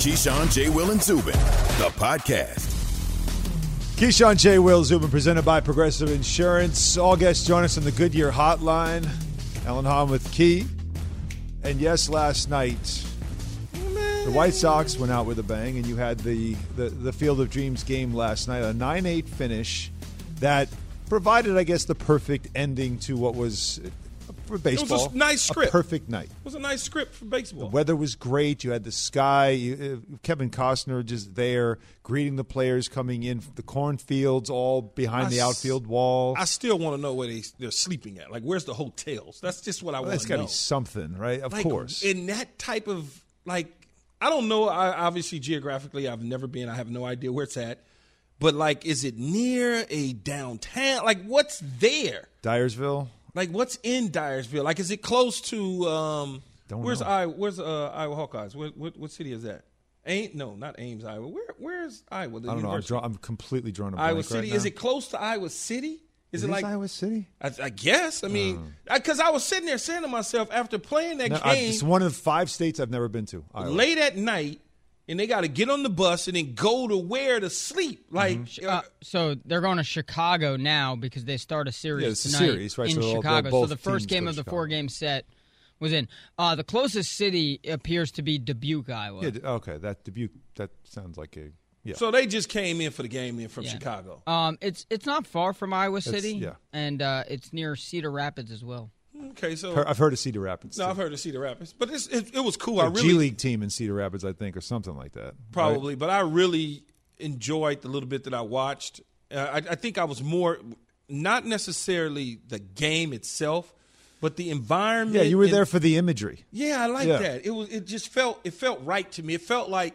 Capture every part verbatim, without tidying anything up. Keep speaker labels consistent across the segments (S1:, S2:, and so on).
S1: Keyshawn, J. Will, and Zubin, the podcast.
S2: Keyshawn, J. Will, Zubin, presented by Progressive Insurance. All guests join us on the Goodyear Hotline. Ellen Hahn with Key. And yes, last night, the White Sox went out with a bang, and you had the, the, the Field of Dreams game last night, a nine eight finish that provided, I guess, the perfect ending to what was, for baseball,
S3: it was a nice script.
S2: A perfect night.
S3: It was a nice script for baseball.
S2: The weather was great. You had the sky. You, uh, Kevin Costner just there greeting the players coming in. The cornfields all behind
S3: I
S2: the
S3: s-
S2: outfield wall.
S3: I still want to know where they, they're sleeping at. Like, where's the hotels? That's just what I
S2: Well,
S3: want
S2: that's
S3: to
S2: got
S3: know.
S2: to be something, right? Of
S3: Like,
S2: course.
S3: In that type of, like, I don't know. I, obviously, geographically, I've never been. I have no idea where it's at. But, like, is it near a downtown? Like, what's there?
S2: Dyersville?
S3: Like, what's in Dyersville? Like, is it close to um, –
S2: Don't
S3: where's
S2: know.
S3: I, Where's uh, Iowa Hawkeyes? What, what what city is that? Ain't No, not Ames, Iowa. Where Where's Iowa? The
S2: I don't know. I'm,
S3: university?
S2: draw, I'm completely drawing a blank
S3: Iowa
S2: right
S3: City.
S2: now.
S3: Is it close to Iowa City? Is
S2: It
S3: it like
S2: Iowa City?
S3: I, I guess. I mean, because I was sitting there saying to myself after playing that
S2: No, I,
S3: game
S2: it's one of five states I've never been to. Iowa.
S3: late at night, and they got to get on the bus and then go to where to sleep. Like,
S4: Uh, so they're going to Chicago now because they start a series
S2: Yeah, it's a
S4: tonight
S2: series, right?
S4: in
S2: So they'll-
S4: Chicago.
S2: they'll
S4: So the
S2: both
S4: first
S2: teams
S4: game
S2: go
S4: of
S2: to
S4: the four-game set was in. Uh, the closest city appears to be Dubuque, Iowa.
S2: Yeah, d- okay. That Dubuque, that sounds like a – yeah.
S3: so they just came in for the game then from
S4: Yeah.
S3: Chicago.
S4: Um, it's it's not far from Iowa City,
S2: yeah.
S4: and uh, it's near Cedar Rapids as well.
S3: Okay, so
S2: I've heard of Cedar Rapids.
S3: no,
S2: too.
S3: I've heard of Cedar Rapids, but it's, it, it was cool. I
S2: A
S3: really
S2: G League team in Cedar Rapids, I think, or something like that.
S3: Probably, but I really enjoyed the little bit that I watched. Uh, I, I think I was more, not necessarily the game itself, but the environment.
S2: Yeah, you were
S3: and-
S2: there for the imagery.
S3: Yeah, I like
S2: Yeah.
S3: that. It was. It just felt. It felt right to me. It felt like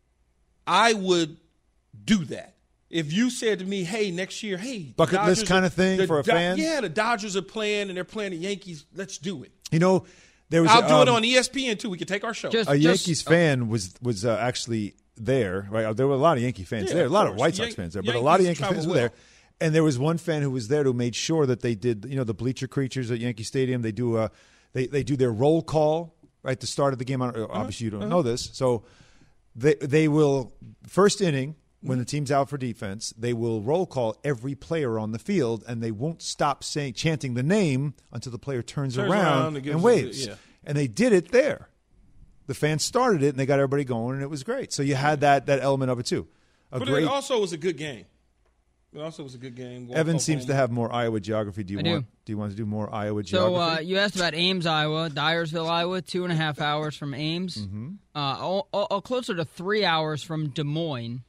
S3: I would do that. If you said to me, "Hey, next year, hey, the
S2: Bucket list
S3: Dodgers
S2: kind
S3: are-
S2: of thing
S3: the
S2: for a
S3: Do-
S2: fan?
S3: Yeah, the Dodgers are playing and they're playing the Yankees. Let's do it.
S2: You know, there was
S3: I'll do it
S2: um,
S3: on E S P N too. We can take our show.
S4: Just-
S2: a
S4: just-
S2: Yankees fan was was uh, actually there, right? There were a lot of Yankee fans
S3: Yeah,
S2: there, a
S3: of
S2: lot of
S3: course.
S2: White Sox
S3: Yan-
S2: fans there, but a lot of
S3: Yankees
S2: Yankee fans
S3: travel
S2: were there.
S3: well.
S2: And there was one fan who was there who made sure that they did, you know, the bleacher creatures at Yankee Stadium. They do a, they they do their roll call right at the start of the game. I don't- Obviously, you don't know this, so they they will first inning. When the team's out for defense, they will roll call every player on the field, and they won't stop saying chanting the name until the player turns,
S3: Turns
S2: around,
S3: around and
S2: and,
S3: gives it-
S2: waves.
S3: yeah.
S2: And they did it there. The fans started it, and they got everybody going, and it was great. So you had that that element of it too. A
S3: But
S2: great.
S3: it also was a good game. It also was a good game.
S2: Evan seems to have more Iowa geography. Do you
S4: I do.
S2: want? Do you want to do more Iowa
S4: So
S2: geography?
S4: uh, you asked about Ames, Iowa, Dyersville, Iowa, two and a half hours from Ames, mm-hmm. uh, all, all, all closer to three hours from Des Moines,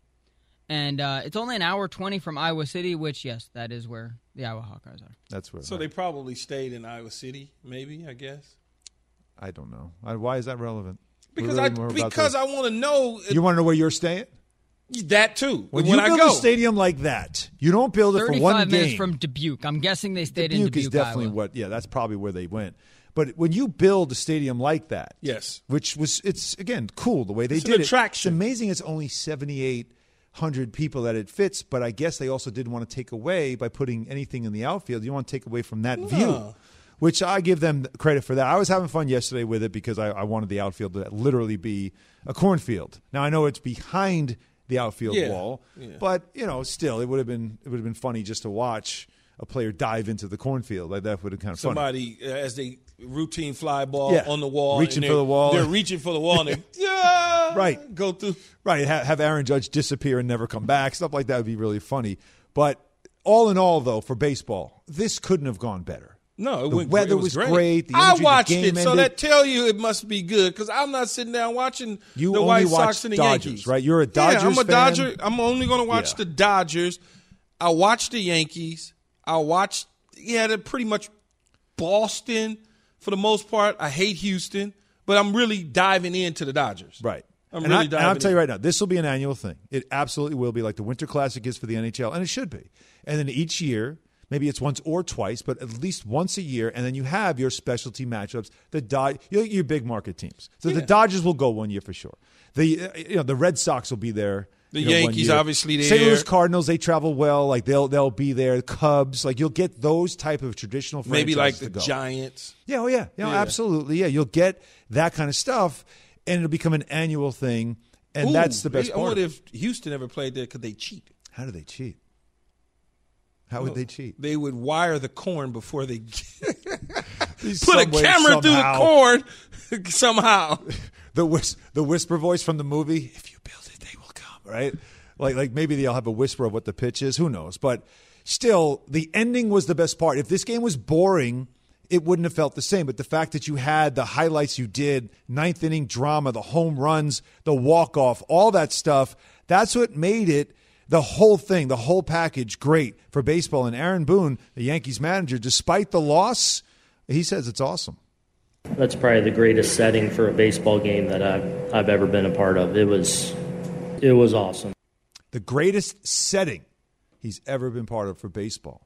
S4: and uh, it's only an hour twenty from Iowa City, which yes, that is where the Iowa Hawkeyes are.
S2: That's where.
S3: So they probably stayed in Iowa City, maybe, I guess.
S2: I don't know. I, why is that relevant? We're
S3: Because
S2: really
S3: I
S2: more about
S3: because
S2: the-
S3: I want to know
S2: You want to know where you're staying?
S3: that too.
S2: When,
S3: When,
S2: you
S3: I
S2: build
S3: go,
S2: a stadium like that, you don't build it for one
S4: Thirty-five
S2: game.
S4: minutes from Dubuque. I'm guessing they stayed in
S2: Dubuque
S4: Dubuque,
S2: is definitely
S4: Iowa.
S2: what. Yeah, that's probably where they went. But when you build a stadium like that,
S3: Yes.
S2: which was it's again cool the way they
S3: It's an
S2: did
S3: attraction.
S2: it. It's amazing. It's only seventy-eight hundred people that it fits, but I guess they also didn't want to take away by putting anything in the outfield. You don't want to take away from that view, which I give them credit for that. I was having fun yesterday with it because I, I wanted the outfield to literally be a cornfield. Now I know it's behind the outfield
S3: Yeah.
S2: wall,
S3: Yeah.
S2: but you know, still, it would have been it would have been funny just to watch a player dive into the cornfield. Like that would have kind of funny.
S3: somebody uh, as they routine fly ball
S2: Yeah.
S3: on the wall,
S2: Reaching
S3: and
S2: for
S3: they're-
S2: the wall.
S3: They're reaching for the wall, and they yeah,
S2: Right.
S3: go through.
S2: Right, have, have Aaron Judge disappear and never come back. Stuff like that would be really funny. But all in all, though, for baseball, this couldn't have gone better.
S3: No, it
S2: The
S3: went,
S2: weather
S3: it was,
S2: was
S3: great.
S2: great. The
S3: I
S2: energy, the
S3: watched
S2: game
S3: it, so
S2: ended.
S3: that tell you it must be good because I'm not sitting down watching
S2: You
S3: the
S2: only
S3: White
S2: watch
S3: Sox and the
S2: Dodgers,
S3: Yankees.
S2: right? You're a
S3: Yeah,
S2: Dodgers
S3: I'm a
S2: fan.
S3: Dodger. I'm only going to watch
S2: Yeah.
S3: the Dodgers. I watched the Yankees. I watched, yeah, they're pretty much Boston for the most part. I hate Houston, but I'm really diving into the Dodgers.
S2: Right.
S3: I'm
S2: and
S3: really
S2: I,
S3: diving
S2: and I'll tell
S3: in.
S2: you right now, this will be an annual thing. It absolutely will be like the Winter Classic is for the N H L, and it should be. And then each year, maybe it's once or twice, but at least once a year, and then you have your specialty matchups. The Dod- your, your big market teams. So the
S3: Yeah.
S2: Dodgers will go one year for sure. The uh, you know the Red Sox will be there.
S3: The
S2: you know, one
S3: Yankees
S2: year.
S3: obviously there.
S2: Saint Louis Cardinals, they travel well. Like they'll they'll be there. The Cubs, like you'll get those type of traditional franchises
S3: Maybe like the
S2: to go.
S3: Giants.
S2: Yeah, oh yeah, you know,
S3: Yeah.
S2: absolutely. Yeah, you'll get that kind of stuff. and it'll become an annual thing, and
S3: Ooh,
S2: that's the best
S3: I
S2: part.
S3: wonder if Houston ever played there because they cheat.
S2: How do they cheat? How would they cheat?
S3: They would wire the corn before they put
S2: Some
S3: a
S2: way,
S3: camera
S2: somehow.
S3: through the corn somehow.
S2: The whis- the whisper voice from the movie, if you build it, they will come, right? Like like maybe they'll have a whisper of what the pitch is. Who knows? But still, the ending was the best part. If this game was boring, it wouldn't have felt the same. But the fact that you had the highlights you did, ninth inning drama, the home runs, the walk-off, all that stuff, that's what made it, the whole thing, the whole package, great for baseball. And Aaron Boone, the Yankees manager, despite the loss, he says it's awesome.
S5: That's probably the greatest setting for a baseball game that I've I've ever been a part of. It was it was awesome.
S2: The greatest setting he's ever been part of for baseball.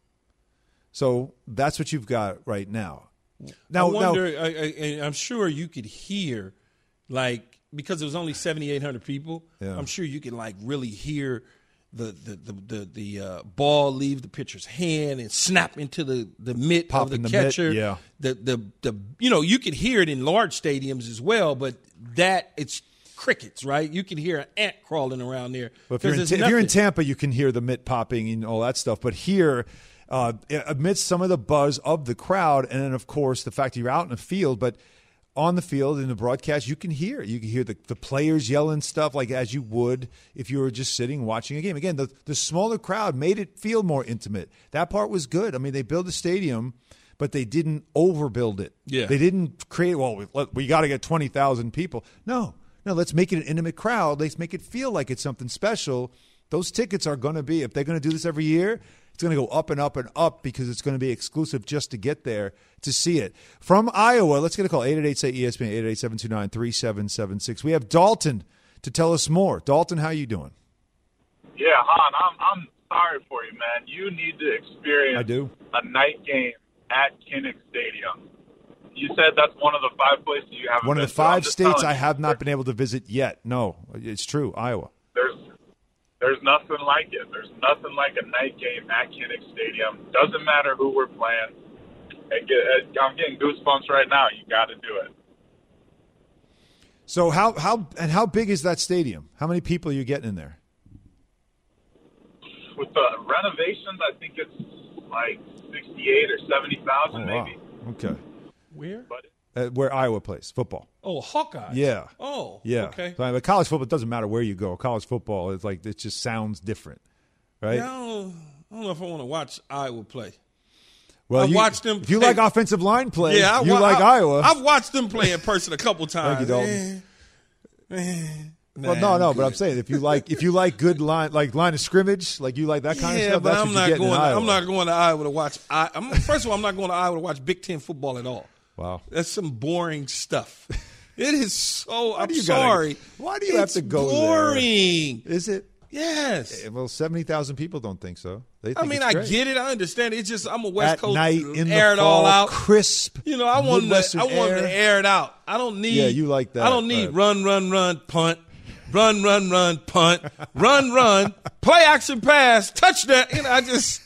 S2: So that's what you've got right now. Now,
S3: I wonder,
S2: now,
S3: I, I, I'm sure you could hear, like, because it was only seventy-eight hundred people,
S2: Yeah.
S3: I'm sure you could, like, really hear the the the the, the uh, ball leave the pitcher's hand and snap into the, the mitt
S2: Pop
S3: of the
S2: in the mitt,
S3: catcher.
S2: yeah.
S3: The, the the you know, you could hear it in large stadiums as well, but that it's crickets, right? You can hear an ant crawling around there.
S2: if you're, in,
S3: there's
S2: if you're in
S3: nothing.
S2: Tampa, you can hear the mitt popping and all that stuff. But here, uh, amidst some of the buzz of the crowd, and then, of course, the fact that you're out in the field, but on the field in the broadcast, you can hear. You can hear the, the players yelling stuff like as you would if you were just sitting watching a game. Again, the, the smaller crowd made it feel more intimate. That part was good. I mean, they built a stadium, but they didn't overbuild it.
S3: Yeah.
S2: They didn't create, well, we, we got to get twenty thousand people. No, no, let's make it an intimate crowd. Let's make it feel like it's something special. Those tickets are going to be, if they're going to do this every year, it's going to go up and up and up because it's going to be exclusive just to get there to see it. From Iowa, let's get a call, eight eight eight, say E S P N, eight eight eight, seven two nine, three seven seven six. We have Dalton to tell us more. Dalton, how you doing?
S6: Yeah, Han, I'm I'm sorry for you, man. You need to experience
S2: I do.
S6: a night game at Kinnick Stadium. You said that's one of the five places you haven't
S2: One of
S6: been
S2: the
S6: to. I'm
S2: five
S6: just
S2: states
S6: telling
S2: I
S6: you,
S2: have not
S6: there-
S2: been able to visit yet. No, it's true, Iowa.
S6: There's there's nothing like it. There's nothing like a night game at Kinnick Stadium. Doesn't matter who we're playing. I get, I'm getting goosebumps right now. You got to do it.
S2: So how how and how big is that stadium? How many people are you getting in there?
S6: With the renovations, I think it's like sixty-eight or seventy thousand,
S2: Oh, wow.
S6: maybe.
S2: Okay.
S3: Where?
S6: But
S2: Uh, where Iowa plays football.
S3: Oh, Hawkeye.
S2: Yeah.
S3: Oh,
S2: Yeah.
S3: okay.
S2: So, but college football, it doesn't matter where you go. College football is like, it just sounds different, right?
S3: Yeah, I, don't, I don't know if I want to watch Iowa play.
S2: Well,
S3: I
S2: you,
S3: watched them
S2: If you
S3: play-
S2: like offensive line play,
S3: Yeah, I,
S2: you
S3: wa-
S2: like
S3: I,
S2: Iowa.
S3: I've watched them play in person a couple times.
S2: Thank you, Dalton.
S3: Eh, eh,
S2: well,
S3: nah,
S2: no, no,
S3: I'm
S2: but I'm
S3: good.
S2: saying if you like if you like good line like line of scrimmage, like you like that kind
S3: yeah,
S2: of stuff,
S3: but
S2: that's
S3: I'm
S2: what
S3: not
S2: you get
S3: going.
S2: in Iowa.
S3: I'm not going to Iowa to watch. I, I'm, first of all, I'm not going to Iowa to watch Big Ten football at all.
S2: Wow.
S3: That's some boring stuff. It is so. I'm
S2: do you gotta-
S3: sorry.
S2: why do you have
S3: It's
S2: to go there?
S3: boring.
S2: Is it?
S3: Yes.
S2: Well, seventy thousand people don't think so. They think
S3: I mean,
S2: it's
S3: I
S2: great.
S3: get it. I understand it. It's just I'm a West
S2: At
S3: Coast
S2: night in
S3: air
S2: the
S3: it all
S2: fall,
S3: out.
S2: crisp.
S3: You know, I want to.
S2: Midwestern
S3: I want
S2: air.
S3: to air it out. I don't need.
S2: Yeah, you like that,
S3: I don't need
S2: right.
S3: run, run, run, punt, run, run, run, punt, run, run, play action pass, touchdown. You know, I just.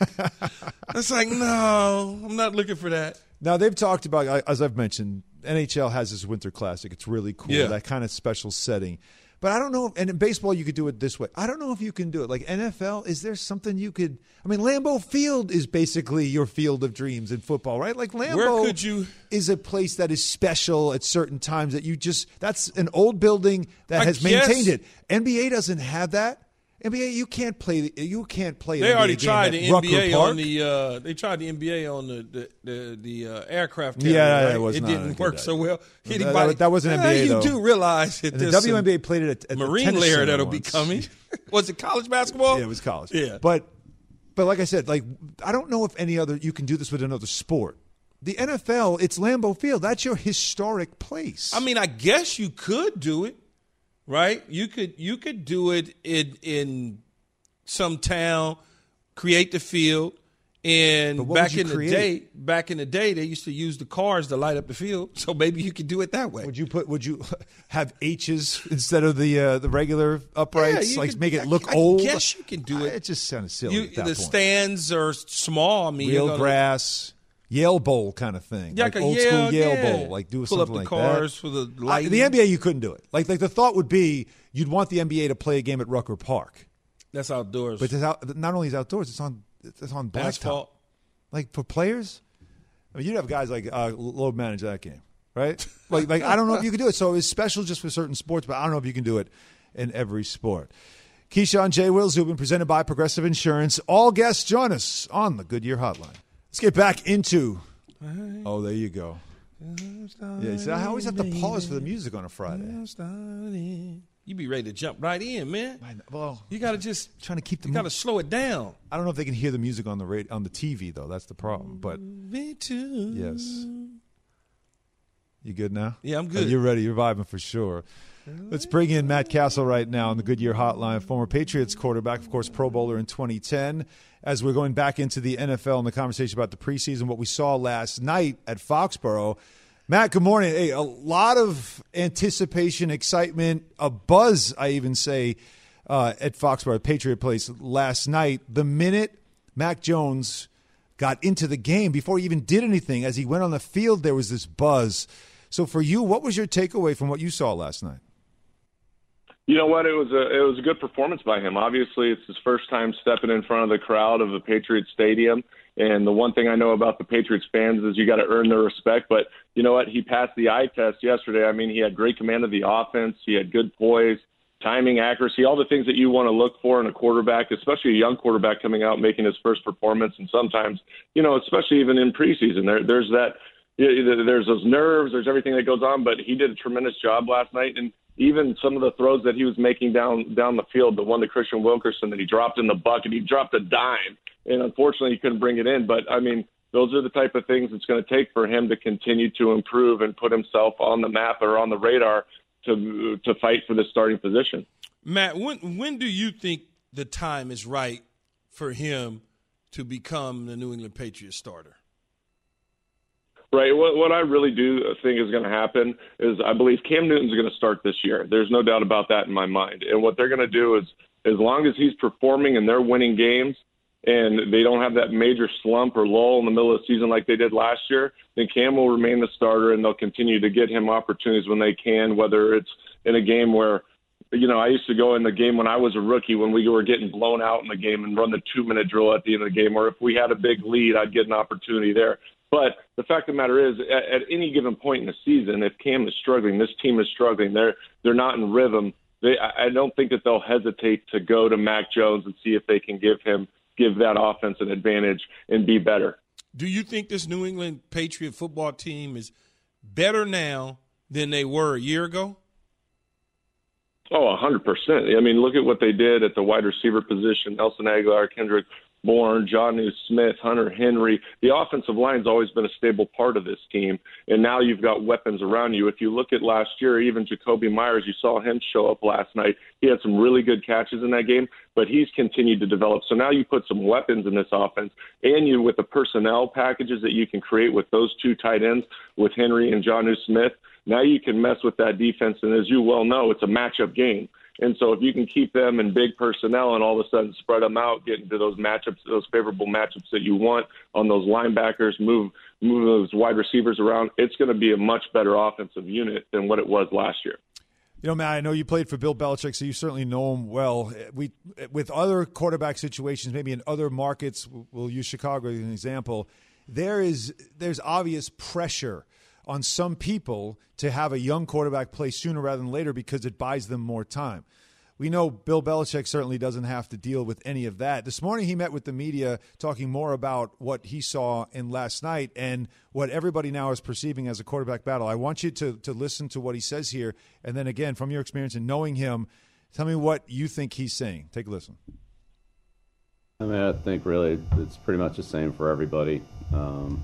S3: It's like no, I'm not looking for that.
S2: Now they've talked about, as I've mentioned, N H L has this Winter Classic. It's really cool,
S3: Yeah.
S2: that kind of special setting. But I don't know, and in baseball you could do it this way. I don't know if you can do it. Like N F L, is there something you could – I mean, Lambeau Field is basically your field of dreams in football, right? Like Lambeau
S3: Where could you-
S2: is a place that is special at certain times that you just – that's an old building that
S3: I
S2: has
S3: guess-
S2: maintained it. N B A doesn't have that. N B A, you can't play. You can't play. An
S3: They
S2: N B A
S3: already
S2: game
S3: tried
S2: at
S3: the N B A
S2: Rucker Park.
S3: on the. Uh, they tried the N B A on the the the, the uh, aircraft.
S2: Yeah,
S3: carrier,
S2: that
S3: right?
S2: was
S3: it
S2: not a
S3: didn't
S2: good
S3: work
S2: idea.
S3: so well.
S2: That-
S3: Anybody,
S2: that- that wasn't N B A
S3: Uh, You
S2: though.
S3: do realize that
S2: And the
S3: there's
S2: W N B A
S3: some
S2: played it at, at the
S3: Marine
S2: tennis
S3: layer
S2: center
S3: that'll be
S2: once.
S3: coming. Was it college basketball?
S2: Yeah, it was college.
S3: Yeah,
S2: but but like I said, like I don't know if any other you can do this with another sport. The N F L, it's Lambeau Field. That's your historic place.
S3: I mean, I guess you could do it, right? You could you could do it in in some town, create the field,
S2: But
S3: and
S2: what
S3: back
S2: would you
S3: in the
S2: create?
S3: day, back in the day, they used to use the cars to light up the field. So maybe you could do it that way.
S2: would you put? Would you have H's instead of the uh, the regular uprights?
S3: you
S2: like
S3: could-
S2: make it
S3: I-
S2: look
S3: I
S2: old.
S3: guess you can do
S2: Uh,
S3: it.
S2: It just sounded silly
S3: You,
S2: at that
S3: the
S2: point.
S3: stands are small. I mean, you're
S2: Real
S3: gonna-
S2: grass. Yale Bowl kind of thing.
S3: Yeah,
S2: like
S3: like a
S2: old
S3: Yale,
S2: school Yale
S3: yeah.
S2: Bowl. Like do
S3: Pull
S2: something
S3: up the
S2: like
S3: cars
S2: that.
S3: for the
S2: I,
S3: light.
S2: the N B A, you couldn't do it. Like like the thought would be you'd want the N B A to play a game at Rucker Park.
S3: That's outdoors.
S2: But it's out, not only is outdoors, it's on it's on blacktop.
S3: Asphalt.
S2: Like for players, I mean, you'd have guys like uh, load manage that game, right? Like like I don't know if you could do it. So it's special just for certain sports, but I don't know if you can do it in every sport. Keyshawn, J. Will Zubin, presented by Progressive Insurance. All guests join us on the Goodyear Hotline. Let's get back into. Oh, there you go. Yeah, see, I always have to pause for the music on a Friday.
S3: You be ready to jump right in, man.
S2: I know, well,
S3: You got to just
S2: trying to keep the.
S3: you got to
S2: mo-
S3: slow it down.
S2: I don't know if they can hear the music on the radio, on the T V though. That's the problem. But
S3: Me too.
S2: yes, you good now?
S3: Yeah, I'm
S2: Oh,
S3: good.
S2: you're ready. You're vibing for sure. Let's bring in Matt Castle right now on the Goodyear Hotline, former Patriots quarterback, of course, Pro Bowler in twenty ten. As we're going back into the N F L and the conversation about the preseason, what we saw last night at Foxborough. Matt, good morning. Hey, a lot of anticipation, excitement, a buzz, I even say, uh, at Foxborough, Patriot Place last night. The minute Mac Jones got into the game, before he even did anything, as he went on the field, there was this buzz. So for you, what was your takeaway from what you saw last night?
S7: You know what? It was a it was a good performance by him. Obviously, it's his first time stepping in front of the crowd of a Patriots stadium. And the one thing I know about the Patriots fans is you got to earn their respect. But you know what? He passed the eye test yesterday. I mean, he had great command of the offense. He had good poise, timing, accuracy, all the things that you want to look for in a quarterback, especially a young quarterback coming out making his first performance. And sometimes, you know, especially even in preseason, there there's that. There's those nerves. There's everything that goes on. But he did a tremendous job last night. And even some of the throws that he was making down down the field, the one to Christian Wilkerson that he dropped in the bucket, he dropped a dime, and unfortunately he couldn't bring it in. But, I mean, those are the type of things it's going to take for him to continue to improve and put himself on the map or on the radar to to fight for the starting position.
S3: Matt, when when do you think the time is right for him to become the New England Patriots starter?
S7: Right. What, what I really do think is going to happen is I believe Cam Newton's going to start this year. There's no doubt about that in my mind. And what they're going to do is, as long as he's performing and they're winning games and they don't have that major slump or lull in the middle of the season like they did last year, then Cam will remain the starter and they'll continue to get him opportunities when they can, whether it's in a game where, you know, I used to go in the game when I was a rookie when we were getting blown out in the game and run the two-minute drill at the end of the game, or if we had a big lead, I'd get an opportunity there. But the fact of the matter is, at, at any given point in the season, if Cam is struggling, this team is struggling, they're they're not in rhythm, they, I don't think that they'll hesitate to go to Mac Jones and see if they can give him give that offense an advantage and be better.
S3: Do you think this New England Patriot football team is better now than they were a year ago?
S7: Oh, one hundred percent. I mean, look at what they did at the wide receiver position. Nelson Aguilar, Kendrick Bourne, Jonnu Smith, Hunter Henry. The offensive line's always been a stable part of this team, and now you've got weapons around you. If you look at last year, even Jacoby Myers, you saw him show up last night. He had some really good catches in that game, but he's continued to develop. So now you put some weapons in this offense, and you with the personnel packages that you can create with those two tight ends, with Henry and Jonnu Smith, now you can mess with that defense, and as you well know, it's a matchup game. And so if you can keep them in big personnel and all of a sudden spread them out, get into those matchups, those favorable matchups that you want on those linebackers, move move those wide receivers around, it's going to be a much better offensive unit than what it was last year.
S2: You know, Matt, I know you played for Bill Belichick, so you certainly know him well. We, with other quarterback situations, maybe in other markets, we'll use Chicago as an example, there is there's obvious pressure on some people to have a young quarterback play sooner rather than later because it buys them more time. We know Bill Belichick certainly doesn't have to deal with any of that. This morning he met with the media talking more about what he saw in last night and what everybody now is perceiving as a quarterback battle. I want you to, to listen to what he says here, and then again, from your experience and knowing him, tell me what you think he's saying. Take a listen.
S8: I mean, I think really it's pretty much the same for everybody. Um,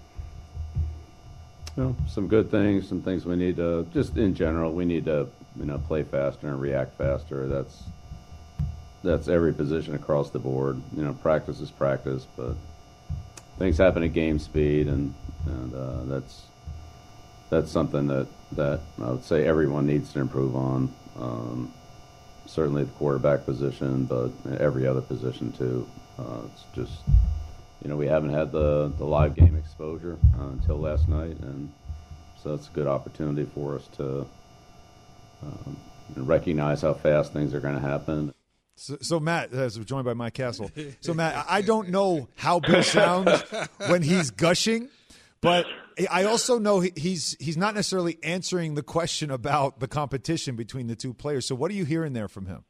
S8: You know, some good things, some things we need to, just in general, we need to, you know, play faster and react faster. That's that's every position across the board. You know, practice is practice, but things happen at game speed, and and uh, that's that's something that, that I would say everyone needs to improve on. Um, certainly the quarterback position, but every other position too. Uh, it's just, you know, we haven't had the, the live game exposure uh, until last night, and so it's a good opportunity for us to um, recognize how fast things are going to happen.
S2: So, so Matt, as we're joined by Mike Castle. So Matt, I don't know how Bill sounds when he's gushing, but I also know he's he's not necessarily answering the question about the competition between the two players. So what are you hearing there from him?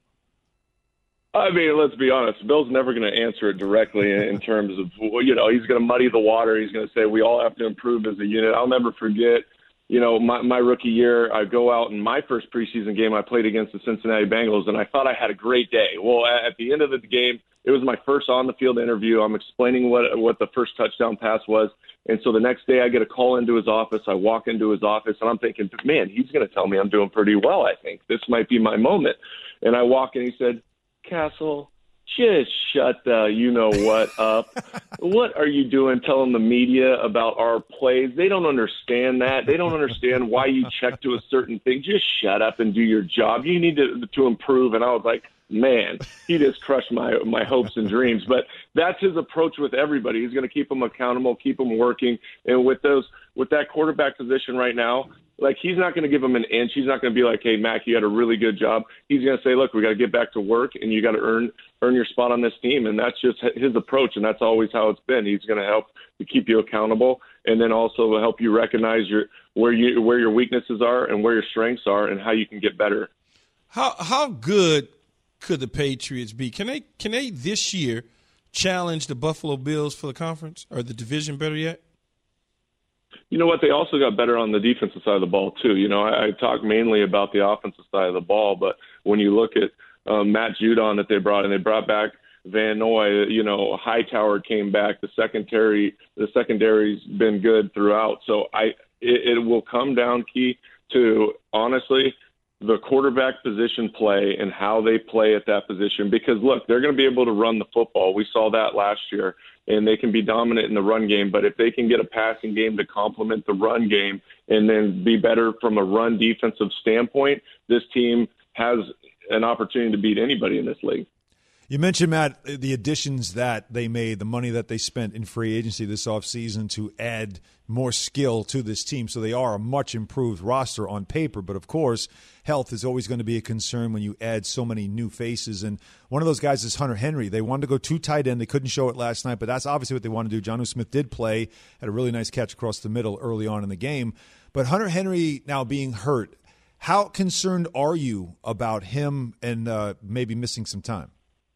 S7: I mean, let's be honest. Bill's never going to answer it directly in terms of, you know, he's going to muddy the water. He's going to say we all have to improve as a unit. I'll never forget, you know, my, my rookie year, I go out in my first preseason game, I played against the Cincinnati Bengals, and I thought I had a great day. Well, at the end of the game, it was my first on-the-field interview. I'm explaining what what the first touchdown pass was. And so the next day I get a call into his office. I walk into his office, and I'm thinking, man, he's going to tell me I'm doing pretty well, I think. This might be my moment. And I walk in, and he said, Castle, just shut the you-know-what up. What are you doing telling the media about our plays? They don't understand that. They don't understand why you check to a certain thing. Just shut up and do your job. You need to to improve. And I was like, man, he just crushed my my hopes and dreams. But that's his approach with everybody. He's going to keep them accountable, keep them working. And with those with that quarterback position right now, like, he's not going to give him an inch. He's not going to be like, hey, Mac, you had a really good job. He's going to say, look, we got to get back to work, and you got to earn earn your spot on this team. And that's just his approach, and that's always how it's been. He's going to help to keep you accountable, and then also help you recognize your where you where your weaknesses are and where your strengths are and how you can get better.
S3: How how good could the Patriots be? Can they can they this year challenge the Buffalo Bills for the conference or the division, better yet?
S7: You know what? They also got better on the defensive side of the ball, too. You know, I, I talk mainly about the offensive side of the ball, but when you look at um, Matt Judon that they brought in, they brought back Van Noy, you know, Hightower came back. The secondary, the secondary's been good throughout. So I, it, it will come down, Key, to, honestly, the quarterback position play and how they play at that position. Because, look, they're going to be able to run the football. We saw that last year, and they can be dominant in the run game. But if they can get a passing game to complement the run game and then be better from a run defensive standpoint, this team has an opportunity to beat anybody in this league.
S2: You mentioned, Matt, the additions that they made, the money that they spent in free agency this offseason to add more skill to this team. So they are a much improved roster on paper. But, of course, health is always going to be a concern when you add so many new faces. And one of those guys is Hunter Henry. They wanted to go two tight end. They couldn't show it last night, but that's obviously what they want to do. Jonnu Smith did play, had a really nice catch across the middle early on in the game. But Hunter Henry now being hurt, how concerned are you about him and uh, maybe missing some time?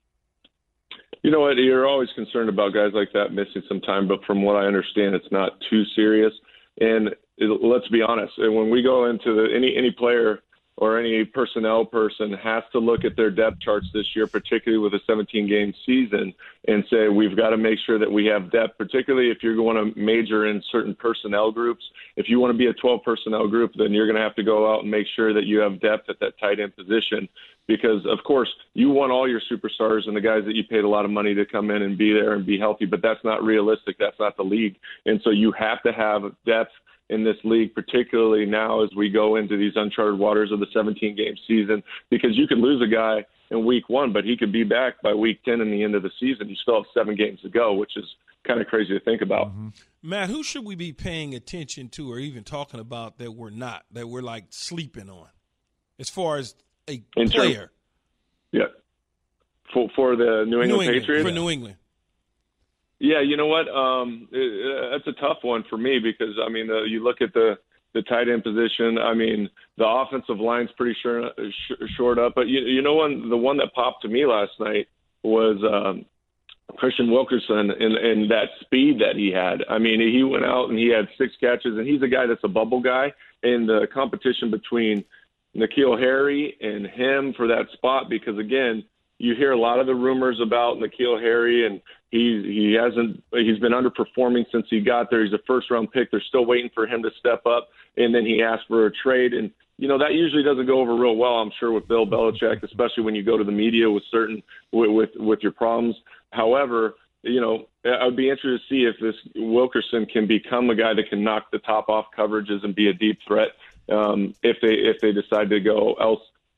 S7: You know what? You're always concerned about guys like that missing some time, but from what I understand, it's not too serious. And it, let's be honest, when we go into the, any any player or any personnel person has to look at their depth charts this year, particularly with a seventeen-game season, and say we've got to make sure that we have depth, particularly if you're going to major in certain personnel groups. If you want to be a twelve-personnel group, then you're going to have to go out and make sure that you have depth at that tight end position. Because, of course, you want all your superstars and the guys that you paid a lot of money to come in and be there and be healthy, but that's not realistic. That's not the league. And so you have to have depth in this league, particularly now as we go into these uncharted waters of the seventeen-game season, because you could lose a guy in week one, but he could be back by week ten and the end of the season. You still have seven games to go, which is kind of crazy to think about.
S3: Mm-hmm. Matt, who should we be paying attention to or even talking about that we're not, that we're like sleeping on as far as a
S7: in
S3: player?
S7: Term, yeah. For, for the New England,
S3: New England
S7: Patriots?
S3: For New England.
S7: Yeah, you know what? Um, it, that's a tough one for me because, I mean, uh, you look at the, the tight end position. I mean, the offensive line's pretty sure, sh- short up. But, you, you know, one, the one that popped to me last night was um, Christian Wilkerson and, and that speed that he had. I mean, he went out and he had six catches, and he's a guy that's a bubble guy. And the competition between N'Keal Harry and him for that spot because, again, you hear a lot of the rumors about N'Keal Harry, and he he hasn't he's been underperforming since he got there. He's a first round pick. They're still waiting for him to step up, and then he asked for a trade, and you know that usually doesn't go over real well. I'm sure with Bill Belichick, especially when you go to the media with certain with with, with your problems. However, you know I would be interested to see if this Wilkerson can become a guy that can knock the top off coverages and be a deep threat um, if they if they decide to go else.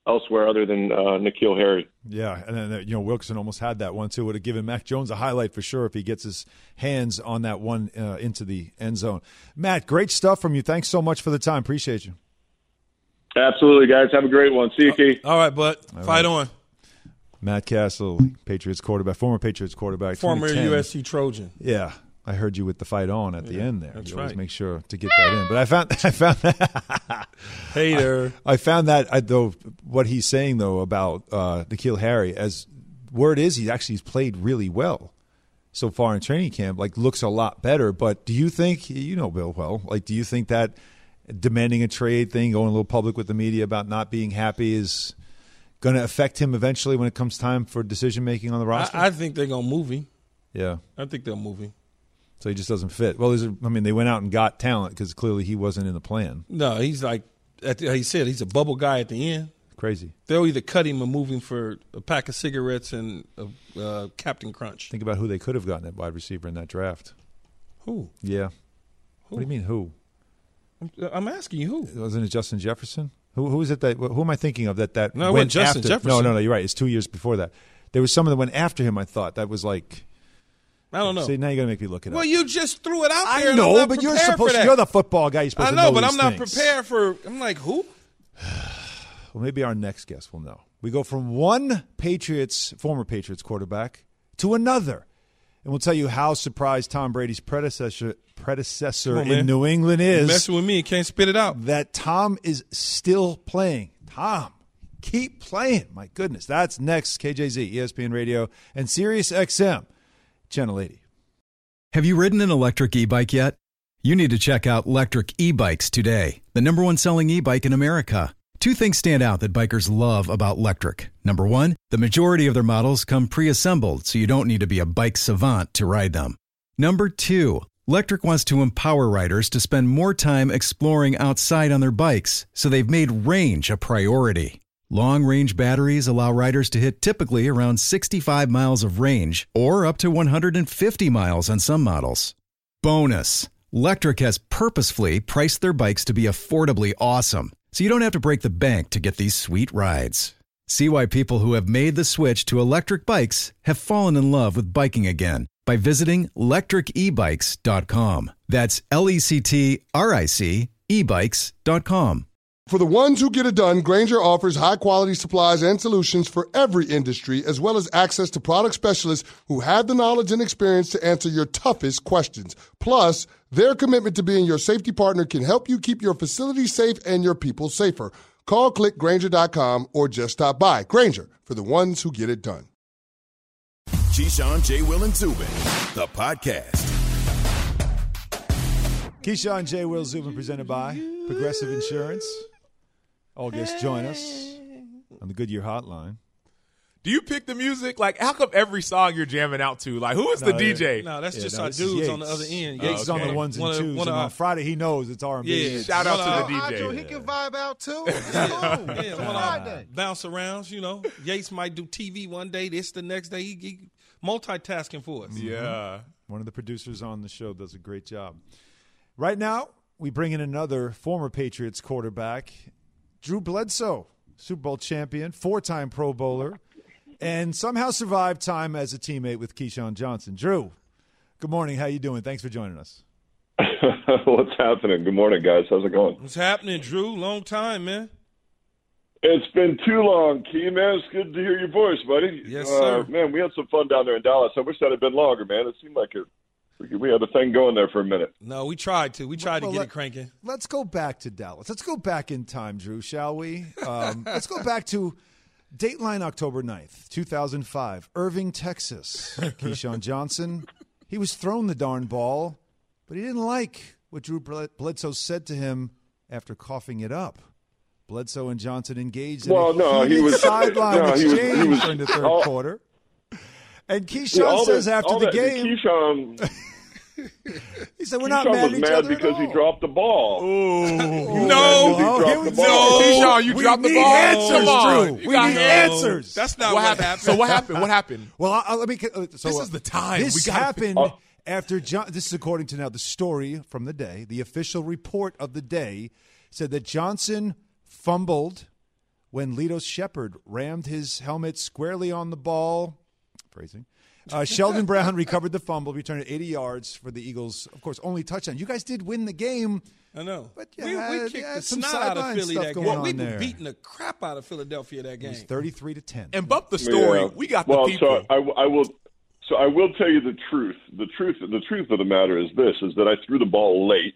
S7: elsewhere other than uh, N'Keal Harry.
S2: Yeah, and then you know Wilkerson almost had that one too. Would have given Mac Jones a highlight for sure if he gets his hands on that one uh, into the end zone. Matt, great stuff from you. Thanks so much for the time. Appreciate you.
S7: Absolutely, guys. Have a great one. See you, Keith.
S3: All right, bud.
S2: All
S3: Fight
S2: right.
S3: on.
S2: Matt Castle, Patriots quarterback, former Patriots quarterback,
S3: Former
S2: twenty ten.
S3: U S C Trojan.
S2: Yeah, I heard you with the fight on at the
S3: Yeah,
S2: end there.
S3: that's
S2: you always
S3: right.
S2: make sure to get that in. But I found, I found that.
S3: Hater.
S2: I, I found that I, though what he's saying though about uh, N'Keal Harry, as word is, he actually has played really well so far in training camp. Like looks a lot better. But do you think you know Bill well? Like, do you think that demanding a trade thing, going a little public with the media about not being happy, is going to affect him eventually when it comes time for decision making on the roster?
S3: I, I think they're gonna move him.
S2: Yeah,
S3: I think they'll move him.
S2: so he just doesn't fit. Well, there's a, I mean, they went out and got talent because clearly he wasn't in the plan.
S3: No, he's like, at the, he said, he's a bubble guy at the end.
S2: Crazy.
S3: They'll either cut him or move him for a pack of cigarettes and a, uh, Captain Crunch.
S2: Think about who they could have gotten at wide receiver in that draft.
S3: Who?
S2: Yeah.
S3: Who?
S2: What do you mean who?
S3: I'm, I'm asking you who.
S2: Wasn't it Justin Jefferson? Who who is it that who am I thinking of that that
S3: No, it
S2: went
S3: wasn't Justin
S2: after?
S3: Jefferson.
S2: No, no, no, you're right. It's two years before that. There was someone that went after him, I thought. That was like
S3: I don't know.
S2: See, now you're gonna make me look it
S3: Well,
S2: up.
S3: you just threw it out there.
S2: I
S3: and
S2: know,
S3: I'm not
S2: but you're
S3: prepared
S2: supposed
S3: for
S2: to
S3: that.
S2: you're the football guy, you're supposed
S3: I
S2: to
S3: know,
S2: know
S3: but
S2: these
S3: I'm not
S2: things.
S3: prepared for I'm like, who?
S2: Well, maybe our next guest will know. We go from one Patriots, former Patriots quarterback to another. And we'll tell you how surprised Tom Brady's predecessor predecessor
S3: Come on,
S2: in
S3: man.
S2: New England
S3: You
S2: is.
S3: messing with me and can't spit it out.
S2: That Tom is still playing. Tom, keep playing. My goodness. That's next. K J Z, E S P N Radio, and Sirius X M, Channel eighty.
S9: Have you ridden an electric e-bike yet? You need to check out Lectric E-Bikes today, the number one selling e-bike in America. Two things stand out that bikers love about Lectric. Number one, the majority of their models come pre-assembled, so you don't need to be a bike savant to ride them. Number two, Lectric wants to empower riders to spend more time exploring outside on their bikes, so they've made range a priority. Long-range batteries allow riders to hit typically around sixty-five miles of range, or up to one hundred fifty miles on some models. Bonus, Lectric has purposefully priced their bikes to be affordably awesome, so you don't have to break the bank to get these sweet rides. See why people who have made the switch to electric bikes have fallen in love with biking again by visiting lectric e bikes dot com. That's L E C T R I C e bikes dot com.
S10: For the ones who get it done, Grainger offers high-quality supplies and solutions for every industry, as well as access to product specialists who have the knowledge and experience to answer your toughest questions. Plus, their commitment to being your safety partner can help you keep your facility safe and your people safer. Call, click Grainger dot com, or just stop by. Grainger, for the ones who get it done.
S1: Keyshawn, J. Will, and Zubin, the podcast.
S2: Keyshawn, J. Will, Zubin, presented by Progressive Insurance. All guests join us on the Goodyear Hotline.
S11: Do you pick the music? Like, how come every song you're jamming out to? Like, who is
S2: No,
S11: the D J?
S3: No, that's
S2: Yeah,
S3: just
S2: no,
S3: our
S2: this is
S3: dudes on
S2: Yates.
S3: the other end.
S2: Yates is on
S11: okay.
S2: the ones and
S3: One of-
S2: twos.
S3: one
S2: and
S3: of
S2: on
S3: our-
S2: Friday, he knows it's R and B.
S3: Yeah,
S11: Shout out
S3: one
S11: to
S3: of
S11: the
S3: our-
S11: D J.
S12: Andre, he can vibe out too. It's cool.
S3: Yeah,
S12: It's
S3: one of our
S12: Friday.
S3: bounce arounds, you know. Yates might do T V one day, this the next day. He, he multitasking for us.
S11: Yeah.
S2: One of the producers on the show does a great job. Right now, we bring in another former Patriots quarterback, Drew Bledsoe, Super Bowl champion, four-time Pro Bowler, and somehow survived time as a teammate with Keyshawn Johnson. Drew, good morning. How you doing? Thanks for joining us.
S7: What's happening? Good morning, guys. How's it going?
S3: What's happening, Drew? Long time, man.
S7: It's been too long, Key, man. It's good to hear your voice, buddy.
S3: Yes,
S7: uh,
S3: sir.
S7: Man, we had some fun down there in Dallas. I wish that had been longer, man. It seemed like it, we had a thing going there for a minute.
S3: No, we tried to. We tried
S2: Well,
S3: to get
S2: let-
S3: it cranking.
S2: Let's go back to Dallas. Let's go back in time, Drew, shall we? Um, let's go back to Dateline October ninth, two thousand five, Irving, Texas. Keyshawn Johnson, he was thrown the darn ball, but he didn't like what Drew Bledsoe said to him after coughing it up. Bledsoe and Johnson engaged in
S7: Well,
S2: a
S7: no, he
S2: heated
S7: was-
S2: sideline
S7: no, he was-
S2: exchange
S7: he was-
S2: during the third
S7: all-
S2: quarter. And Keyshawn
S7: Yeah, all
S2: says
S7: that-
S2: after
S7: all
S2: the
S7: that-
S2: game,
S7: Keyshawn,
S2: he said, we're not
S7: Keyshawn
S2: mad at
S7: was
S2: each
S7: mad
S2: other
S7: because
S2: at
S7: he
S2: all.
S7: dropped the ball.
S11: Ooh.
S2: Oh,
S11: No.
S7: He dropped
S2: here we
S7: the
S2: go.
S7: ball.
S11: Keyshawn, you
S2: we
S11: dropped the
S2: need
S11: ball.
S2: answers,
S11: Come on.
S2: Drew.
S11: You
S2: We
S11: got-
S2: need
S11: No.
S2: answers.
S3: That's not
S11: What
S3: what,
S11: happened?
S3: happened.
S11: So what happened? What happened?
S2: Well, I, I, let me. Uh, so,
S11: This
S2: uh,
S11: is the time.
S2: This
S11: We gotta-
S2: happened
S7: Oh.
S2: after John. This is according to now the story from the day. The official report of the day said that Johnson fumbled when Lito Shepherd rammed his helmet squarely on the ball. Phrasing. Uh, Sheldon Brown recovered the fumble, returned it eighty yards for the Eagles. Of course, only touchdown. You guys did win the game.
S3: I know.
S2: But
S3: we,
S2: had,
S3: we kicked
S2: yeah,
S3: the
S2: some
S3: snot out of Philly that game. We were
S2: there.
S3: beating the crap out of Philadelphia that game.
S2: It was thirty-three to ten.
S11: And bump the story.
S7: Yeah.
S11: We got the
S7: well,
S11: people.
S7: So I, I will. So I will tell you the truth. The truth. The truth of the matter is this: is that I threw the ball late,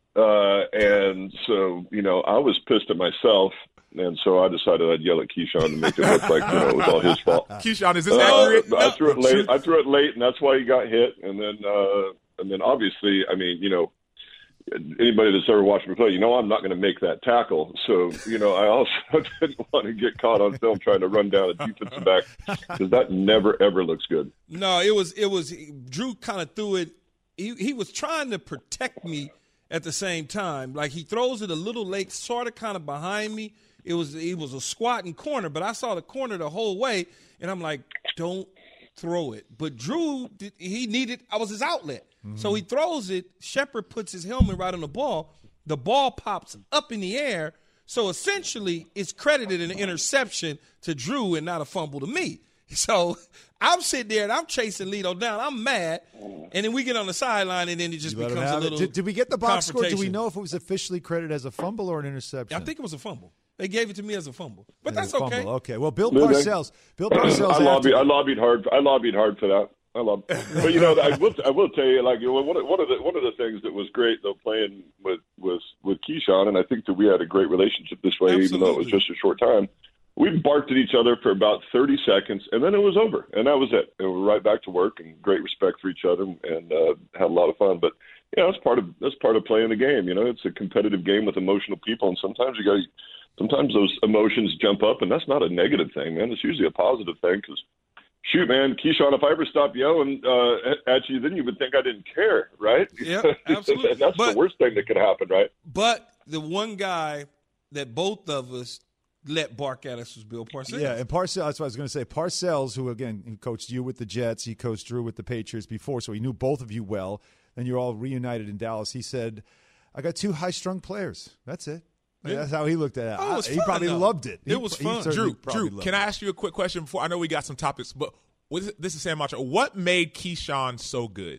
S7: uh, and so you know I was pissed at myself. And so I decided I'd yell at Keyshawn to make it look like you know it was all his fault.
S11: Keyshawn, is this
S7: uh,
S11: accurate?
S7: I threw it late. I threw it late, and that's why he got hit. And then, uh, and then obviously, I mean, you know, anybody that's ever watched me play, you know, I'm not going to make that tackle. So, you know, I also didn't want to get caught on film trying to run down a defensive back because that never ever looks good.
S3: No, it was it was Drew kind of threw it. He he was trying to protect me at the same time. Like he throws it a little late, sort of kind of behind me. It was it was a squatting corner, but I saw the corner the whole way, and I'm like, don't throw it. But Drew, he needed, I was his outlet. Mm-hmm. So he throws it. Shepard puts his helmet right on the ball. The ball pops up in the air. So essentially, it's credited an interception to Drew and not a fumble to me. So I'm sitting there and I'm chasing Lito down. I'm mad. And then we get on the sideline, and then it just becomes a little
S2: did, did we get the box score? Do we
S3: confrontation.
S2: know if it was officially credited as a fumble or an interception?
S3: I think it was a fumble. They gave it to me as a fumble, but
S2: As
S3: that's
S2: a fumble.
S3: okay.
S2: Okay. Well, Bill
S7: No, they-
S2: Parcells. Bill Parcells.
S7: I lobbied.
S2: after-
S7: I lobbied hard. I lobbied hard for that. I love, but you know, I will. I will tell you, like you know, one of, one of the one of the things that was great though playing with with with Keyshawn, and I think that we had a great relationship this way,
S3: Absolutely.
S7: even though it was just a short time. We barked at each other for about thirty seconds, and then it was over, and that was it. And we were right back to work, and great respect for each other, and uh, had a lot of fun. But you know, that's part of that's part of playing the game. You know, it's a competitive game with emotional people, and sometimes you got sometimes those emotions jump up, and that's not a negative thing, man. It's usually a positive thing because, shoot, man, Keyshawn, if I ever stopped yelling uh, at you, then you would think I didn't care, right?
S3: Yeah, absolutely.
S7: That's
S3: But-
S7: the worst thing that could happen, right?
S3: But the one guy that both of us let bark at us was Bill Parcells.
S2: Yeah, and Parcells, that's what I was going to say. Parcells, who, again, he coached you with the Jets, he coached Drew with the Patriots before, so he knew both of you well. Then you're all reunited in Dallas. He said, I got two high-strung players. That's it.
S3: Yeah.
S2: That's how he looked at it.
S3: Oh, it was
S2: he
S3: fun,
S2: probably
S3: though.
S2: loved it. He-
S3: It was
S2: he
S3: fun.
S2: certainly
S11: Drew,
S2: probably
S11: Drew,
S2: loved
S11: can
S2: it.
S11: I ask you a quick question before? I know we got some topics, but what is, this is Sam Macho. What made Keyshawn so good?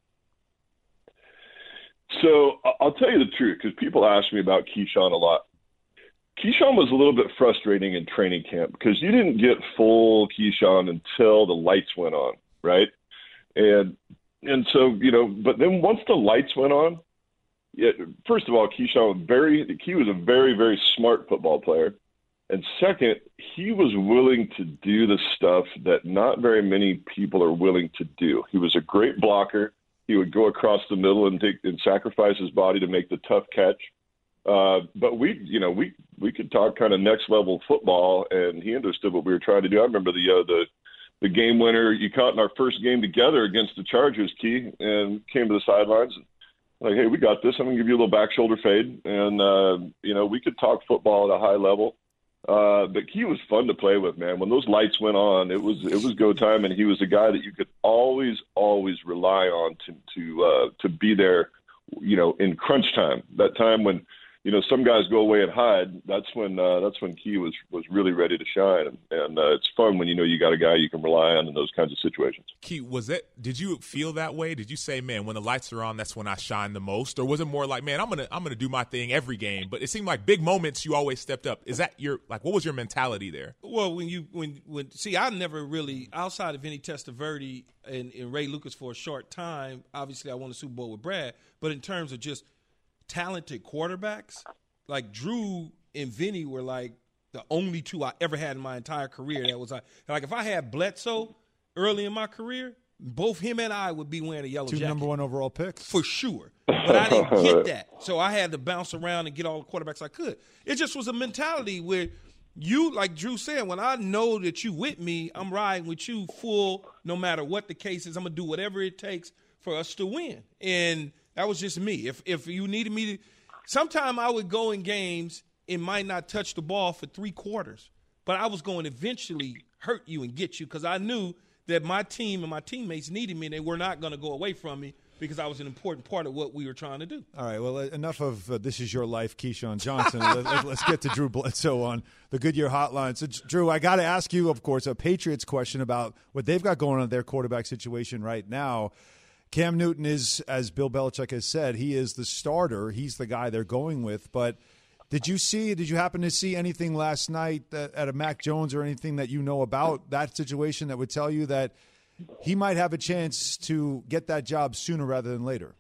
S7: So I- I'll tell you the truth because people ask me about Keyshawn a lot. Keyshawn was a little bit frustrating in training camp because you didn't get full Keyshawn until the lights went on, right? And and so, you know, but then once the lights went on, yeah, first of all, Keyshawn was very he was a very, very smart football player. And second, he was willing to do the stuff that not very many people are willing to do. He was a great blocker. He would go across the middle and take and sacrifice his body to make the tough catch. Uh, but we, you know, we, we could talk kind of next level football, and he understood what we were trying to do. I remember the uh, the the game winner you caught in our first game together against the Chargers, Key, and came to the sidelines and like, hey, we got this. I'm gonna give you a little back shoulder fade, and uh, you know, we could talk football at a high level. Uh, but he was fun to play with, man. When those lights went on, it was it was go time, and he was a guy that you could always always rely on to to uh, to be there, you know, in crunch time. That time when, you know, some guys go away and hide. That's when uh, that's when Key was was really ready to shine, and, and uh, it's fun when you know you got a guy you can rely on in those kinds of situations.
S11: Key, was it? Did you feel that way? Did you say, man, when the lights are on, that's when I shine the most, or was it more like, man, I'm gonna I'm gonna do my thing every game? But it seemed like big moments you always stepped up. Is that your like? What was your mentality there?
S3: Well, when you when when see, I never really outside of Vinny Testaverde and, and Ray Lucas for a short time. Obviously, I won the Super Bowl with Brad, but in terms of just talented quarterbacks, like Drew and Vinny were like the only two I ever had in my entire career. That was like, like if I had Bledsoe early in my career, both him and I would be wearing a yellow
S2: Two
S3: jacket.
S2: number one overall picks.
S3: For sure. But I didn't get that. So I had to bounce around and get all the quarterbacks I could. It just was a mentality where you, like Drew said, when I know that you with me, I'm riding with you full no matter what the case is. I'm going to do whatever it takes for us to win. And that was just me. If if you needed me to – sometime I would go in games and might not touch the ball for three quarters, but I was going to eventually hurt you and get you because I knew that my team and my teammates needed me and they were not going to go away from me because I was an important part of what we were trying to do.
S2: All right, well, enough of uh, This Is Your Life, Keyshawn Johnson. let, let's get to Drew Bledsoe on the Goodyear Hotline. So, Drew, I got to ask you, of course, a Patriots question about what they've got going on in their quarterback situation right now. Cam Newton is, as Bill Belichick has said, he is the starter. He's the guy they're going with. But did you see, did you happen to see anything last night that, at a Mac Jones or anything that you know about that situation that would tell you that he might have a chance to get that job sooner rather than later?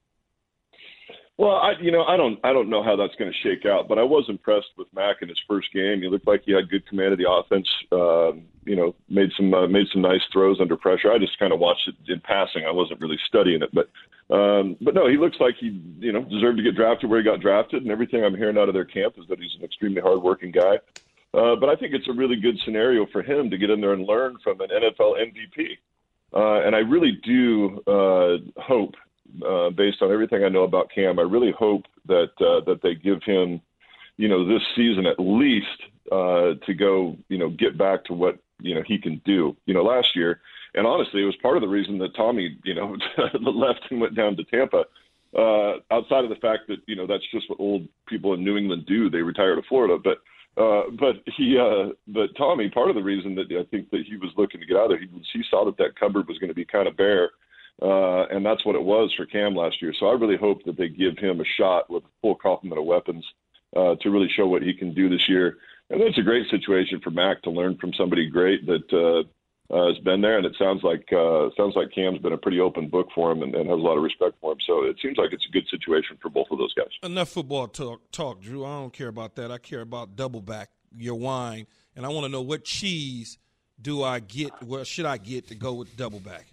S7: Well, I, you know, I don't, I don't know how that's going to shake out, but I was impressed with Mac in his first game. He looked like he had good command of the offense. Uh, you know, made some, uh, made some nice throws under pressure. I just kind of watched it in passing. I wasn't really studying it, but, um, but no, he looks like he, you know, deserved to get drafted where he got drafted. And everything I'm hearing out of their camp is that he's an extremely hardworking guy. Uh, but I think it's a really good scenario for him to get in there and learn from an N F L M V P. Uh, and I really do uh, hope, uh, based on everything I know about Cam, I really hope that uh, that they give him, you know, this season at least uh, to go, you know, get back to what, you know, he can do. You know, last year, and honestly, it was part of the reason that Tommy, you know, left and went down to Tampa. Uh, outside of the fact that, you know, that's just what old people in New England do. They retire to Florida, but. Uh, but he, uh, but Tommy, part of the reason that I think that he was looking to get out of there, he, he saw that that cupboard was going to be kind of bare, uh, and that's what it was for Cam last year. So I really hope that they give him a shot with a full complement of weapons uh, to really show what he can do this year. And it's a great situation for Mac to learn from somebody great that uh, uh, has been there, and it sounds like uh, sounds like Cam's been a pretty open book for him and, and has a lot of respect for him. So it seems like it's a good situation for both of those guys.
S3: Enough football talk, talk, Drew. I don't care about that. I care about double back, your wine, and I want to know what cheese do I get, what should I get to go with double back?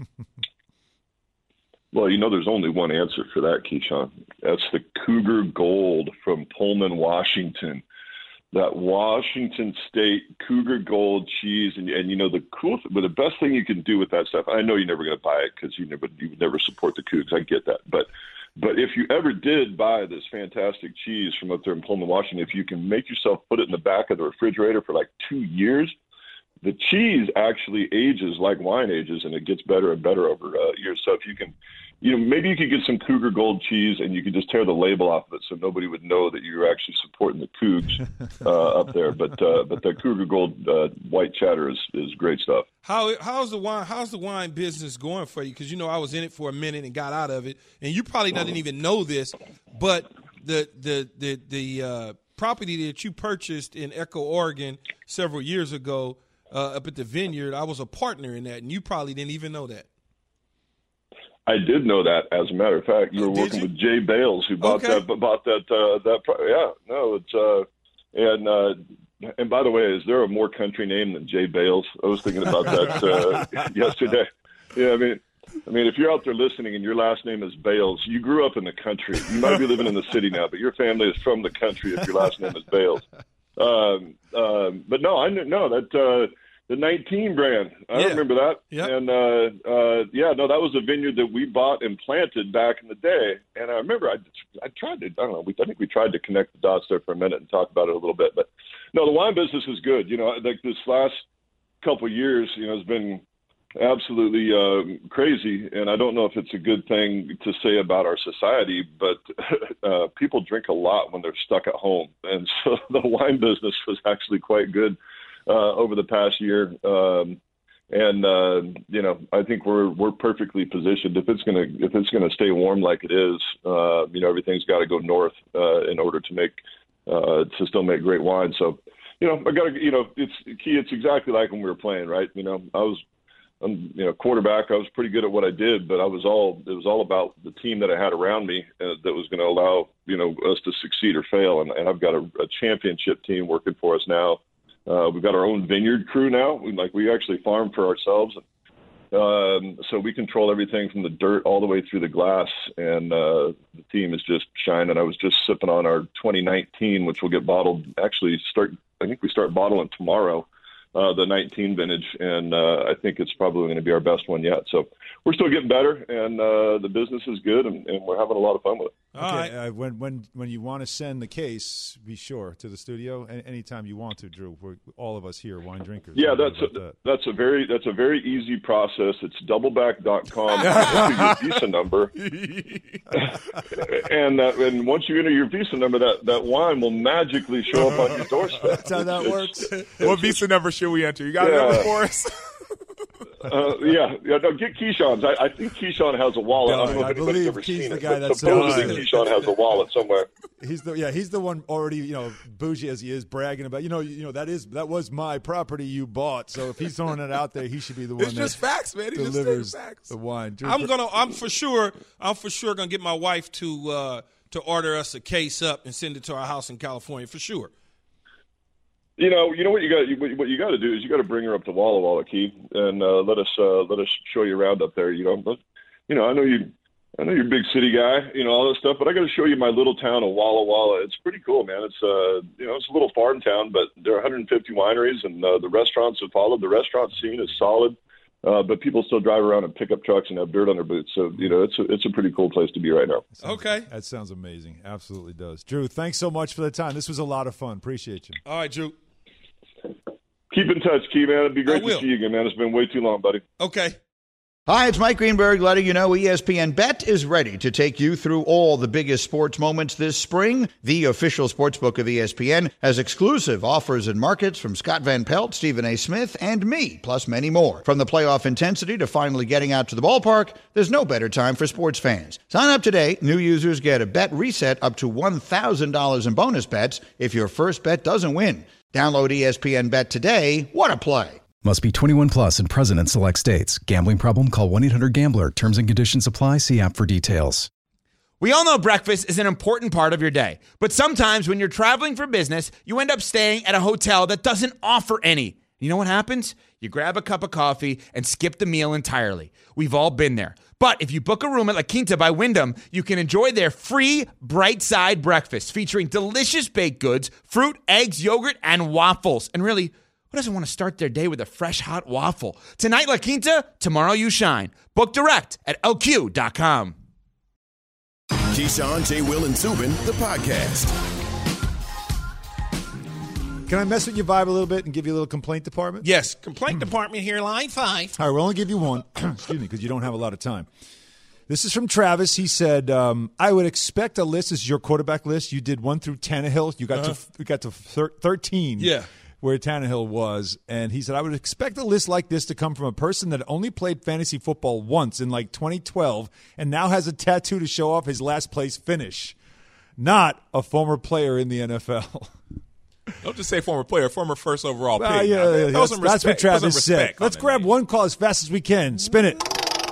S7: Well, you know, there's only one answer for that, Keyshawn. That's the Cougar Gold from Pullman, Washington. That Washington State Cougar Gold cheese, and, and you know the cool, th- but the best thing you can do with that stuff. I know you're never going to buy it because you never, you would never support the Cougs. I get that, but but if you ever did buy this fantastic cheese from up there in Pullman, Washington, if you can make yourself put it in the back of the refrigerator for like two years, the cheese actually ages like wine ages, and it gets better and better over uh, years. So if you can, you know, maybe you could get some Cougar Gold cheese and you could just tear the label off of it so nobody would know that you're actually supporting the Cougs uh, up there. But uh, but the Cougar Gold uh, white cheddar is, is great stuff.
S3: How how's the wine how's the wine business going for you? Because you know I was in it for a minute and got out of it, and you probably didn't even know this, but the the the the uh, property that you purchased in Echo, Oregon, several years ago. Uh, up at the vineyard, I was a partner in that, and you probably didn't even know that.
S7: I did know that. As a matter of fact, you were
S3: did
S7: working
S3: you?
S7: with Jay Bales, who bought
S3: Okay.
S7: that. Bought that. Uh, that. Yeah. No. It's. Uh, and uh, and by the way, is there a more country name than Jay Bales? I was thinking about that uh, yesterday. Yeah. I mean. I mean, if you're out there listening and your last name is Bales, you grew up in the country. You might be living in the city now, but your family is from the country if your last name is Bales. Um, um, but no, I kn- no that uh, the nineteen brand. I
S3: Yeah.
S7: remember that.
S3: Yep.
S7: And uh, uh, yeah, no, that was a vineyard that we bought and planted back in the day. And I remember I, I tried to. I don't know. We, I think we tried to connect the dots there for a minute and talk about it a little bit. But no, the wine business is good. You know, like this last couple of years, you know, has been absolutely uh, crazy, and I don't know if it's a good thing to say about our society, but uh, people drink a lot when they're stuck at home, and so the wine business was actually quite good uh, over the past year. Um, and uh, you know, I think we're we're perfectly positioned. If it's gonna if it's gonna stay warm like it is, uh, you know, everything's got to go north uh, in order to make uh, to still make great wine. So, you know, I got to you know, it's key. It's exactly like when we were playing, right? You know, I was. I'm, you know, quarterback. I was pretty good at what I did, but I was all it was all about the team that I had around me uh, that was going to allow you know us to succeed or fail. And, and I've got a, a championship team working for us now. Uh, we've got our own vineyard crew now. We, like we actually farm for ourselves, um, so we control everything from the dirt all the way through the glass. And uh, the team is just shining. I was just sipping on our twenty nineteen, which will get bottled. Actually, start. I think we start bottling tomorrow. Uh, the nineteen vintage, and uh, I think it's probably going to be our best one yet. So we're still getting better, and uh, the business is good, and, and we're having a lot of fun with it.
S3: All
S2: okay,
S3: right.
S2: uh, when when when you want to send the case, be sure to the studio a- anytime you want to, Drew. We're all of us here, wine drinkers.
S7: Yeah,
S2: Don't
S7: that's
S2: worry
S7: a,
S2: about
S7: that's a very that's a very easy process. It's doubleback dot com. Enter your Visa number, and uh, and once you enter your Visa number, that, that wine will magically show up on your doorstep.
S2: That's how that
S7: It's-
S2: works.
S7: it's-
S11: What Visa number should we enter? You got
S7: Yeah.
S11: a number for us?
S7: Uh, yeah, yeah. No, get Keyshawn's. I, I think Keyshawn has a wallet. I don't know if
S2: I
S7: anybody's
S2: believe
S7: ever
S2: Key's
S7: seen
S2: the
S7: it,
S2: guy
S7: but
S2: that's
S7: supposedly
S2: so-
S7: Keyshawn has a wallet somewhere.
S2: He's the yeah. He's the one already you know bougie as he is, bragging about you know you know that is that was my property you bought. So if he's throwing it out there, he should be the one
S11: It's
S2: that
S11: just facts, man. He's just
S2: delivers
S11: stating facts.
S2: the wine. Drew,
S3: I'm gonna. I'm for sure. I'm for sure gonna get my wife to uh, to order us a case up and send it to our house in California for sure.
S7: You know, you know what you got. What what you got to do is you got to bring her up to Walla Walla, Key, and uh, let us uh, let us show you around up there. You know, but, you know, I know you, I know you're a big city guy, you know all that stuff, but I got to show you my little town of Walla Walla. It's pretty cool, man. It's uh, you know, it's a little farm town, but there are one hundred fifty wineries, and uh, the restaurants have followed. The restaurant scene is solid, uh, but people still drive around in pickup trucks and have dirt on their boots. So you know, it's a, it's a pretty cool place to be right now.
S3: Okay.
S2: That sounds amazing. Absolutely does. Drew, thanks so much for the time. This was a lot of fun. Appreciate you.
S3: All right, Drew.
S7: Keep in touch, Key, man. It'd be great
S3: I will.
S7: to see you again, man. It's been way too long, buddy.
S3: Okay.
S13: Hi, it's Mike Greenberg letting you know E S P N Bet is ready to take you through all the biggest sports moments this spring. The official sportsbook of E S P N has exclusive offers and markets from Scott Van Pelt, Stephen A. Smith, and me, plus many more. From the playoff intensity to finally getting out to the ballpark, there's no better time for sports fans. Sign up today. New users get a bet reset up to one thousand dollars in bonus bets if your first bet doesn't win. Download E S P N Bet today. What a play.
S9: Must be twenty-one plus and present in select states. Gambling problem? Call one eight hundred gambler. Terms and conditions apply. See app for details.
S14: We all know breakfast is an important part of your day. But sometimes when you're traveling for business, you end up staying at a hotel that doesn't offer any. You know what happens? You grab a cup of coffee and skip the meal entirely. We've all been there. But if you book a room at La Quinta by Wyndham, you can enjoy their free Bright Side breakfast featuring delicious baked goods, fruit, eggs, yogurt, and waffles. And really, who doesn't want to start their day with a fresh, hot waffle? Tonight, La Quinta, tomorrow you shine. Book direct at L Q dot com.
S1: Keyshawn, J. Will, and Zubin, the podcast.
S2: Can I mess with your vibe a little bit and give you a little complaint department?
S3: Yes, complaint department here, line five.
S2: All right, we'll only give you one. Excuse me, because you don't have a lot of time. This is from Travis. He said, um, I would expect a list. This is your quarterback list. You did one through Tannehill. You got
S3: Uh-huh.
S2: to you got to thir- thirteen.
S3: Yeah.
S2: Where Tannehill was. And he said, I would expect a list like this to come from a person that only played fantasy football once in like twenty twelve and now has a tattoo to show off his last place finish. Not a former player in the N F L.
S11: Don't just say former player, former first overall
S2: Well,
S11: pick.
S2: yeah,
S11: Now,
S2: yeah,
S11: throw
S2: that's,
S11: some
S2: that's what
S11: respect- put some
S2: Travis said.
S11: respect on
S2: Let's
S11: that
S2: grab
S11: name.
S2: one call as fast as we can. Spin it.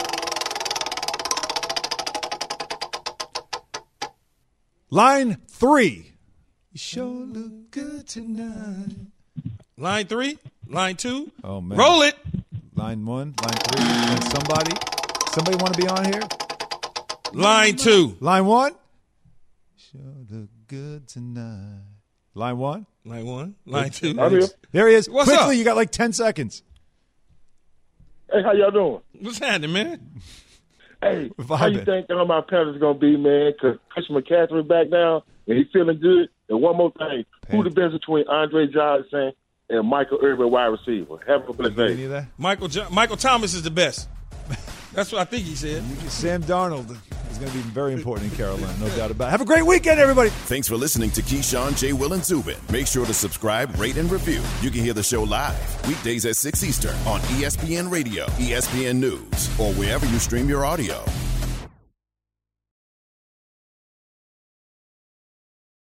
S2: Line three. You sure look good tonight.
S3: Line three, line two.
S2: Oh man.
S3: Roll it.
S2: Line one, line three. And somebody, somebody want to be on here?
S3: Line two.
S2: Line one. Sure look good tonight. Line one.
S3: Line one. Line two.
S7: I'm here.
S2: There he is.
S3: What's
S2: Quickly,
S3: up?
S2: you got like ten seconds.
S6: Hey, how y'all doing?
S3: What's happening, man?
S6: Hey,
S2: Vibing.
S6: how you think all my Panthers going to be, man? Because Chris McCaffrey back down, and he's feeling good. And one more thing, who the best between Andre Johnson and Michael Irvin, wide receiver? Have a blessed
S2: Any
S6: day.
S2: of that?
S3: Michael Jo- Michael Thomas is the best. That's what I think he said.
S2: Sam Darnold is going to be very important in Carolina, no doubt about it. Have a great weekend, everybody.
S1: Thanks for listening to Keyshawn, J. Will, and Zubin. Make sure to subscribe, rate, and review. You can hear the show live weekdays at six Eastern on E S P N Radio, E S P N News, or wherever you stream your audio.